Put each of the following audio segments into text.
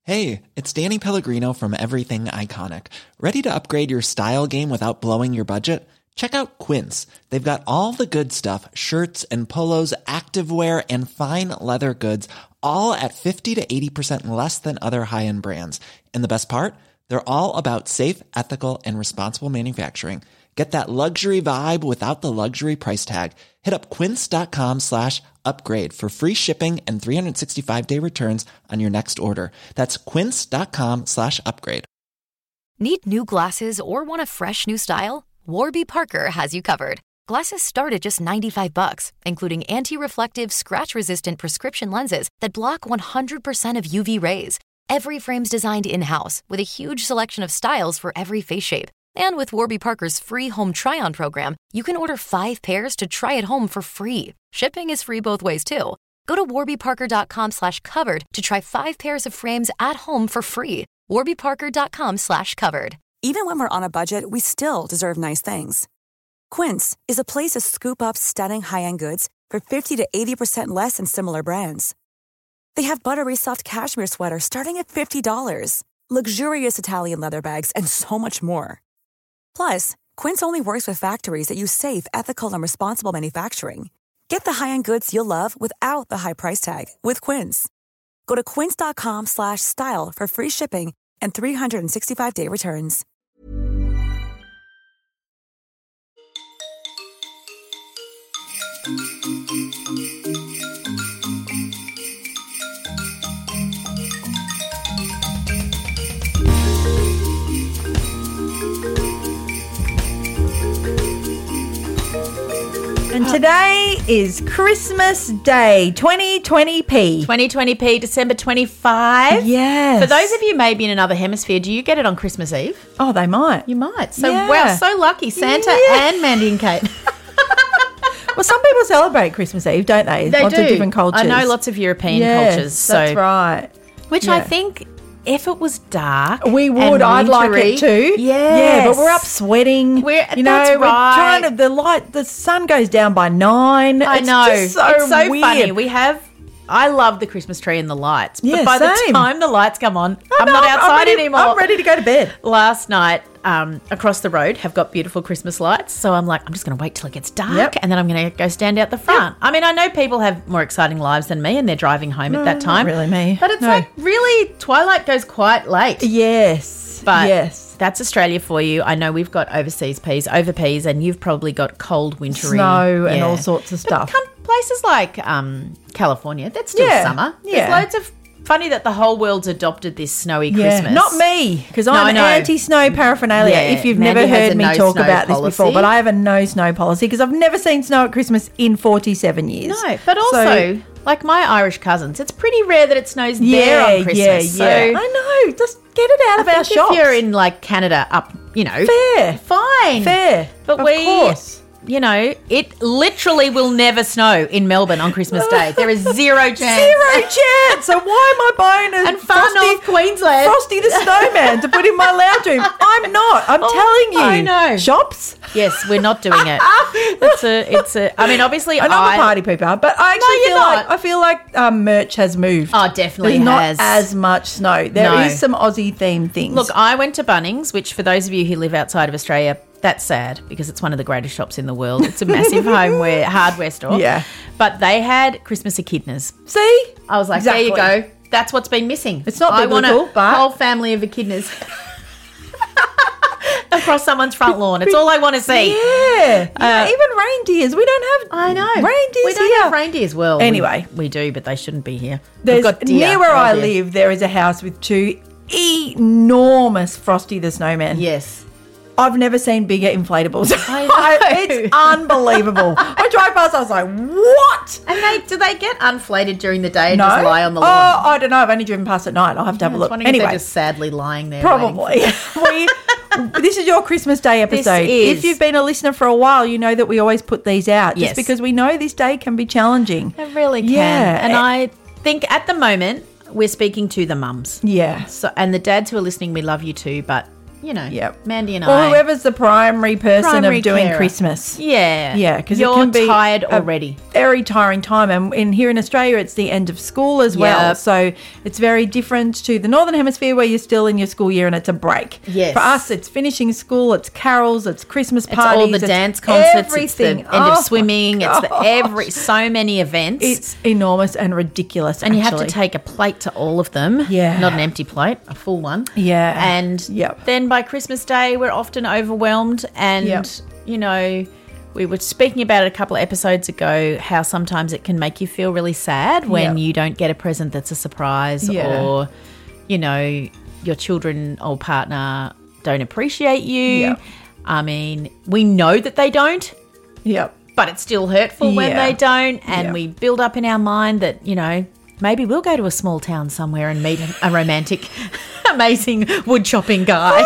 Hey, it's Danny Pellegrino from Everything Iconic. Ready to upgrade your style game without blowing your budget? Check out Quince. They've got all the good stuff, shirts and polos, activewear, and fine leather goods, all at 50 to 80% less than other high-end brands. And the best part? They're all about safe, ethical, and responsible manufacturing. Get that luxury vibe without the luxury price tag. Hit up quince.com/upgrade for free shipping and 365-day returns on your next order. That's quince.com/upgrade. Need new glasses or want a fresh new style? Warby Parker has you covered. Glasses start at just $95, including anti-reflective, scratch-resistant prescription lenses that block 100% of UV rays. Every frame's designed in-house with a huge selection of styles for every face shape. And with Warby Parker's free home try-on program, you can order 5 pairs to try at home for free. Shipping is free both ways, too. Go to warbyparker.com/covered to try 5 pairs of frames at home for free. warbyparker.com/covered. Even when we're on a budget, we still deserve nice things. Quince is a place to scoop up stunning high-end goods for 50 to 80% less than similar brands. They have buttery soft cashmere sweaters starting at $50, luxurious Italian leather bags, and so much more. Plus, Quince only works with factories that use safe, ethical, and responsible manufacturing. Get the high-end goods you'll love without the high price tag with Quince. Go to quince.com/style for free shipping and 365-day returns. And today is Christmas Day, 2020p. 2020p, December 25. Yes. For those of you maybe in another hemisphere, do you get it on Christmas Eve? Oh, they might. You might. So, Yeah. wow, so lucky. Santa and Mandy and Kate. Well, some people celebrate Christmas Eve, don't they? They Lots do. of different cultures. I know lots of European Yes, cultures. So, that's right. Which I think if it was dark, We would. and I'd like wintry, it too. Yes. Yeah, but we're up sweating. That's we're right. trying to. The sun goes down by 9. I It's know. just so it's so weird. funny. I love the Christmas tree and the lights. Yeah, but by the same. time the lights come on, I'm No, not outside ready, anymore. I'm ready to go to bed. Last night, across the road have got beautiful Christmas lights. So I'm like, I'm just going to wait till it gets dark Yep. and then I'm going to go stand out the front. I mean, I know people have more exciting lives than me and they're driving home at that time. Not really me. But it's No. like really, twilight goes quite late. Yes. But yes. that's Australia for you. I know we've got overseas peas, over peas, and you've probably got cold, wintry. Snow and yeah. all sorts of stuff. Places like California, that's still Yeah, summer. yeah. There's loads of funny that the whole world's adopted this snowy Christmas. Not me, because No, I I'm know. anti-snow paraphernalia. Yeah, if you've Mandy never has heard a me no talk snow about this policy. before, but I have a no snow policy because I've never seen snow at Christmas in 47 years. No, but also, So- like my Irish cousins, it's pretty rare that it snows there on Christmas. Yeah. So I know. Just get it out of our I think shops. if you're in like Canada, up, Fair. fine, Fair. But Of course. it literally will never snow in Melbourne on Christmas Day. There is zero chance. Zero chance. So why am I buying a And far North Queensland. Frosty the Snowman to put in my lounge room? I'm not. I'm telling you. I know. Shops? Yes, we're not doing it. I mean, obviously, And I'm a party pooper, but I actually feel like merch has moved. Oh, definitely There's has. not as much snow. There is some Aussie themed things. Look, I went to Bunnings, which for those of you who live outside of Australia, that's sad because it's one of the greatest shops in the world. It's a massive hardware store. Yeah. But they had Christmas echidnas. See? I was like, Exactly. there you go. That's what's been missing. It's not I want biblical, a but- whole family of echidnas across someone's front lawn. It's all I want to see. Yeah. Even reindeers. We don't have I know. reindeers We don't here. have reindeers. Well, Anyway. we do, but they shouldn't be here. There's, We've got deer. near where Oh, I dear. live, there is a house with 2 enormous Frosty the Snowman. Yes. I've never seen bigger inflatables. I know. It's unbelievable. I drive past, I was like, what? And do they get unflated during the day and No. just lie on the Oh, lawn? I don't know. I've only driven past at night. I'll have to have a I was look. wondering if Anyway, they're just sadly lying there. probably. This is your Christmas Day episode. is. If you've been a listener for a while, you know that we always put these out Yes. just because we know this day can be challenging. It really can. Yeah. And I think at the moment we're speaking to the mums. Yeah. So, and the dads who are listening, we love you too, but Mandy and or I. whoever's the primary person Primary of doing carer. Christmas. Yeah. Yeah, because you're it can be tired a already. very tiring time. And here in Australia, it's the end of school as well. Yep. So it's very different to the Northern Hemisphere where you're still in your school year and it's a break. Yes. For us, it's finishing school, it's carols, it's Christmas It's parties. all the dance concerts. Everything. It's the end Oh of my swimming. It's gosh. so many events. It's enormous and ridiculous, and you have actually. to take a plate to all of them. Yeah. Not an empty plate, a full one. Yeah. And Yep. then by Christmas Day, we're often overwhelmed. And, Yep. we were speaking about it a couple of episodes ago, how sometimes it can make you feel really sad when Yep. you don't get a present that's a surprise Yeah. or, your children or partner don't appreciate you. Yep. I mean, we know that they don't. Yep. But it's still hurtful when Yeah. they don't. And Yeah. we build up in our mind that, maybe we'll go to a small town somewhere and meet a romantic, amazing wood chopping guy.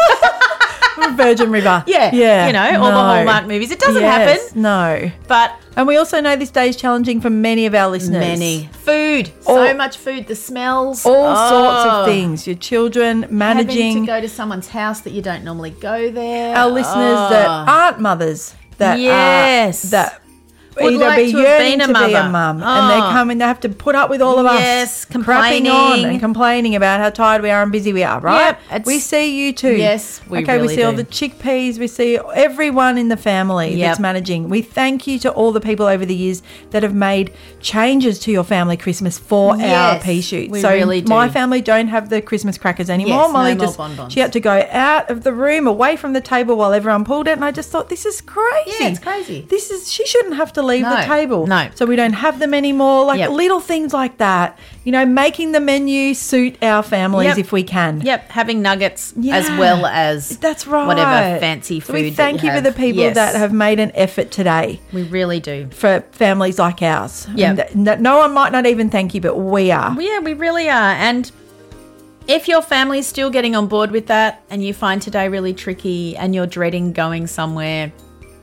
Virgin River. Yeah. Yeah. All the No. Hallmark movies. It doesn't Yes, happen. No. But And we also know this day is challenging for many of our listeners. many. Food. All- So much food. The smells. All sorts Oh. of things. Your children Having managing. to go to someone's house that you don't normally go there. Our listeners that aren't mothers that Yes. that Would either like be to have yearning been a to be a mother. mum and they Oh. come and they have to put up with all of Yes, us crapping on complaining. and complaining about how tired we are and busy we are, right? Yep, it's- we see you too. Yes, we okay, really we see all do. the chickpeas, we see everyone in the family Yep. that's managing. We thank you to all the people over the years that have made changes to your family Christmas for our Yes, pea shoot. we So really do. my family don't have the Christmas crackers anymore. Yes, no Molly more just bonbons. she had to go out of the room, away from the table while everyone pulled it, and I just thought this is crazy. Yeah, it's crazy. She shouldn't have to leave the No, table. no. So we don't have them anymore. Like Yep. little things like that. Making the menu suit our families Yep. if we can. Yep, having nuggets Yeah. as well as That's right. whatever fancy So food. we that thank you for have. the people Yes. that have made an effort today We really do. for families like ours. Yep. And that no one might not even thank you, but we are. Yeah, we really are. And if your family's still getting on board with that and you find today really tricky and you're dreading going somewhere,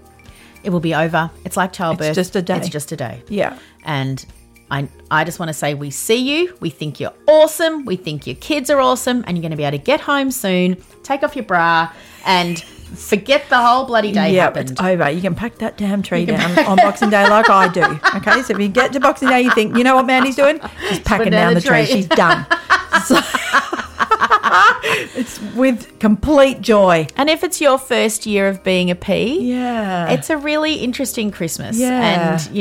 it will be over. It's like childbirth. It's just a day. It's just a day. Yeah. And I just want to say we see you. We think you're awesome. We think your kids are awesome. And you're going to be able to get home soon, take off your bra and forget the whole bloody day Yeah, happened. it's over. You can pack that damn tree down on Boxing Day like I do. Okay, so if you get to Boxing Day, you think, you know what Mandy's doing? She's packing down the tree. She's done. So, it's with complete joy. And if it's your first year of being a pea, Yeah. it's a really interesting Christmas. Yeah. And,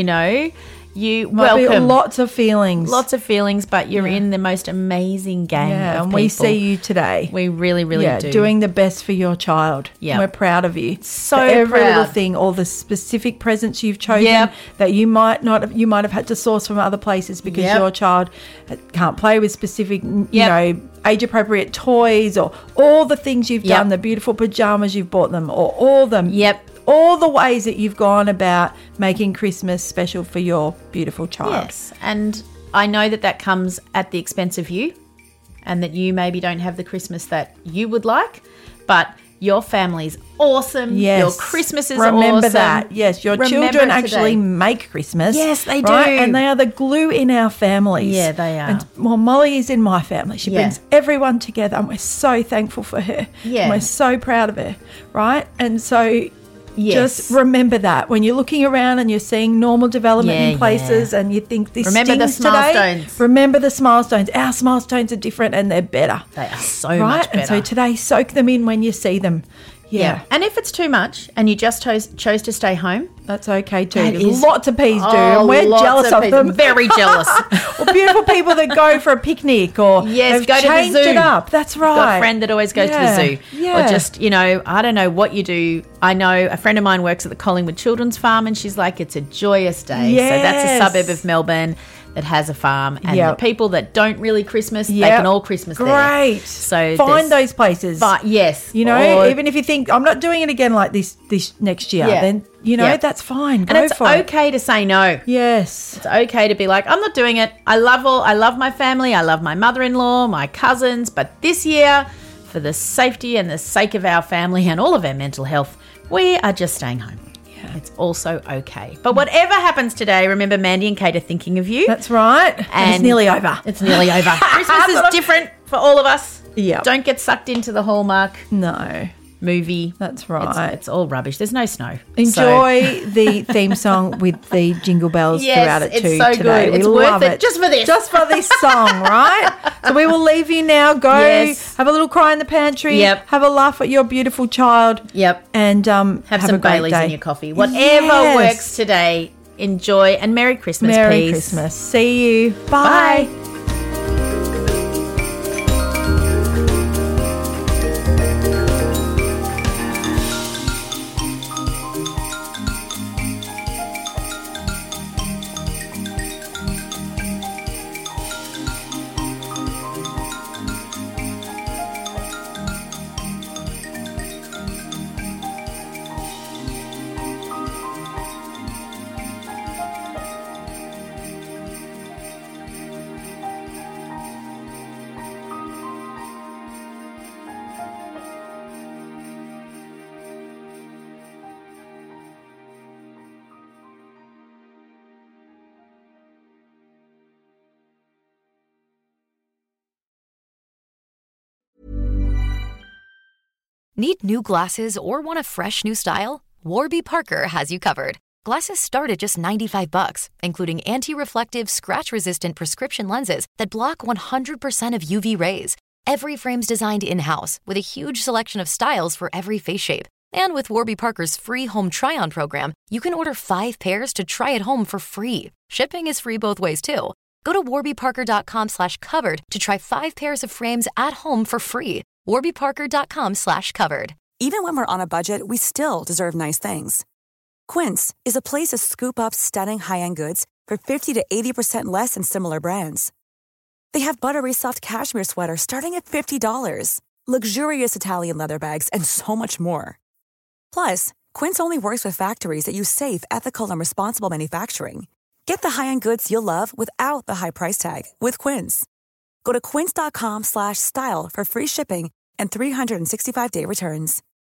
you Might be welcome lots of feelings. lots of feelings, but you're in the most amazing gang Yeah, of and we people. see you today. We really, really do. doing the best for your child. Yeah. We're proud of you. So for every little proud. thing, all the specific presents you've chosen Yep. that you might have had to source from other places because Yep. your child can't play with specific, Yep. age appropriate toys, or all the things you've Yep. done, the beautiful pajamas you've bought them, or all them. Yep. All the ways that you've gone about making Christmas special for your beautiful child. Yes. And I know that comes at the expense of you and that you maybe don't have the Christmas that you would like, but your family's awesome. Yes. Your Christmas is Remember awesome. that. Yes, your Remember children it actually today. make Christmas. Yes, they right? do. And they are the glue in our families. Yeah, they are. And, well, Molly is in my family. She Yeah. brings everyone together, and we're so thankful for her. Yeah. And we're so proud of her, right? And so Yes. just remember that when you're looking around and you're seeing normal development Yeah, in places and you think this Remember the stings today, milestones. remember the milestones. Our milestones are different and they're better. They are so right? much better. And so today, soak them in when you see them. Yeah. And if it's too much and you just chose to stay home, That's okay too. That 'cause is- lots of peas do, Oh, and we're lots jealous of people. them. Very jealous. Or beautiful people that go for a picnic, or Yes, have go to the changed zoo. it up. That's right. Got a friend that always goes to the zoo. Yeah. Or just, I don't know what you do. I know a friend of mine works at the Collingwood Children's Farm and she's like, it's a joyous day. So that's a Yes. suburb of Melbourne that has a farm. And Yep. the people that don't really Christmas, they Yep. can all Christmas there. Great. So find those places. But yes. You know, or- even if you think I'm not doing it again like this next year, Yeah. then Yeah. that's fine. Go and it's for it. okay to say no. Yes. It's okay to be like, I'm not doing it. I love my family. I love my mother-in-law, my cousins. But this year, for the safety and the sake of our family and all of our mental health, we are just staying home. Yeah. It's also okay. But whatever happens today, remember Mandy and Kate are thinking of you. That's right. And it's nearly over. It's nearly over. Christmas is different for all of us. Yep. Don't get sucked into the Hallmark. No. movie. That's right. It's all rubbish. There's no snow. Enjoy the theme song with the jingle bells throughout it too. It's so today. good. We It's love worth it just for this. Just for this song, right? So we will leave you now. Go have a little cry in the pantry. Yep. Have a laugh at your beautiful child. Yep. And have some a great Baileys day. in your coffee. Whatever works today. Enjoy and Merry Christmas. Merry peace. Christmas. See you. Bye. Need new glasses or want a fresh new style? Warby Parker has you covered. Glasses start at just $95, including anti-reflective, scratch-resistant prescription lenses that block 100% of UV rays. Every frame's designed in-house with a huge selection of styles for every face shape. And with Warby Parker's free home try-on program, you can order 5 pairs to try at home for free. Shipping is free both ways, too. Go to warbyparker.com/covered to try 5 pairs of frames at home for free. warbyparker.com/covered. Even when we're on a budget, we still deserve nice things. Quince is a place to scoop up stunning high-end goods for 50 to 80% less than similar brands. They have buttery soft cashmere sweaters starting at $50, luxurious Italian leather bags, and so much more. Plus, Quince only works with factories that use safe, ethical, and responsible manufacturing. Get the high-end goods you'll love without the high price tag with Quince. Go to quince.com/style for free shipping and 365-day returns.